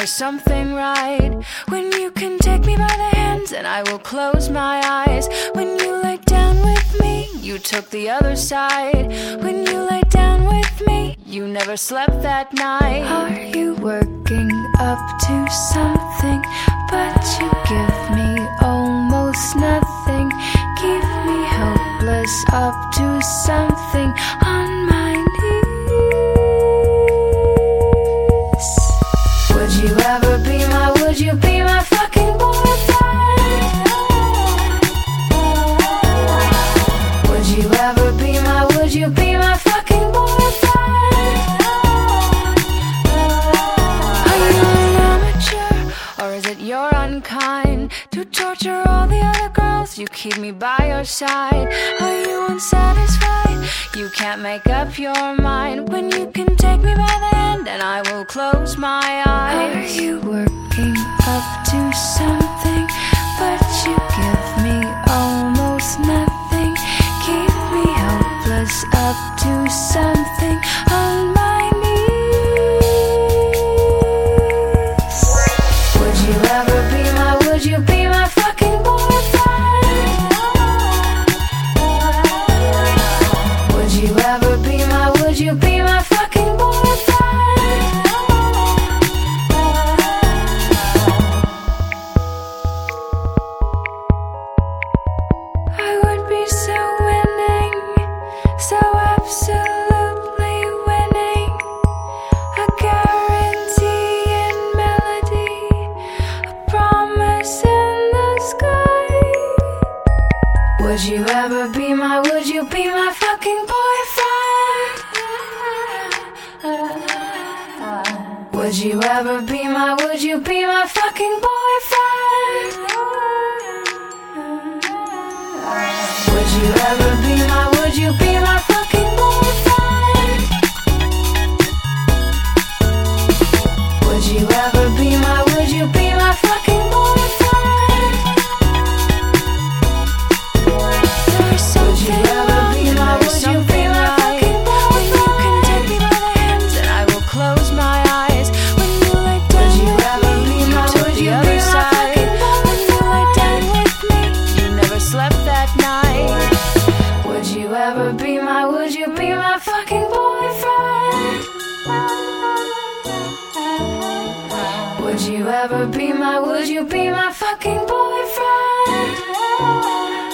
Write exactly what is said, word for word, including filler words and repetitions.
there's something right when you can take me by the hands and I will close my eyes. When you lay down with me, you took the other side. When you lay down with me, you never slept that night. Are you working up to something? But you give me almost nothing. Keep me helpless up to something on my knees. Would you ever be my, would you be my fucking boyfriend? Would you ever be my, would you be my fucking boyfriend? Are you an amateur, or is it you're unkind to torture all the other girls? You keep me by your side. Are you unsatisfied? You can't make up your mind when you can take me by the hand and I will close my eyes. Are you working up to something? But you give me almost nothing. Keep me helpless up to something on my knees. Would you ever be my, would you be my fucking boyfriend? Would you ever be my, would you be my fucking boyfriend? I would be so winning, so absolutely winning. A guarantee in melody, a promise in the sky. Would you ever be my, would you be my fucking boyfriend? Would you ever be my, would you be my fucking boyfriend? Would you ever be my, would you be my fucking boyfriend? Would you ever be my, would you be my fucking boyfriend? There's something wrong, and there's something right. When you can take me by the hands and I will close my eyes. When you lay down with me, you took the other side. When you lay down with me, you never slept that night. Would you ever be my, would you be my fucking boyfriend? Would you ever be my, would you be my fucking boyfriend?